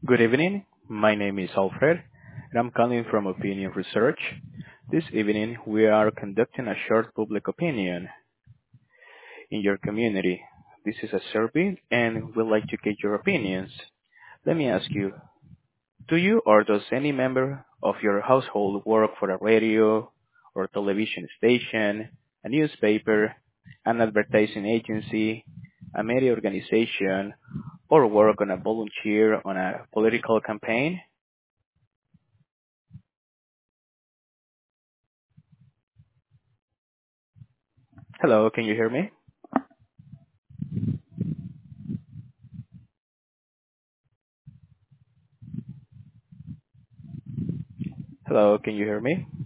Good evening. My name is Alfred, and I'm calling from Opinion Research. This evening, we are conducting a short public opinion in your community. This is a survey, and we'd like to get your opinions. Let me ask you, do you or does any member of your household work for a radio or television station, a newspaper, an advertising agency, a media organization, or work on a volunteer on a political campaign? Hello, can you hear me? Hello, can you hear me?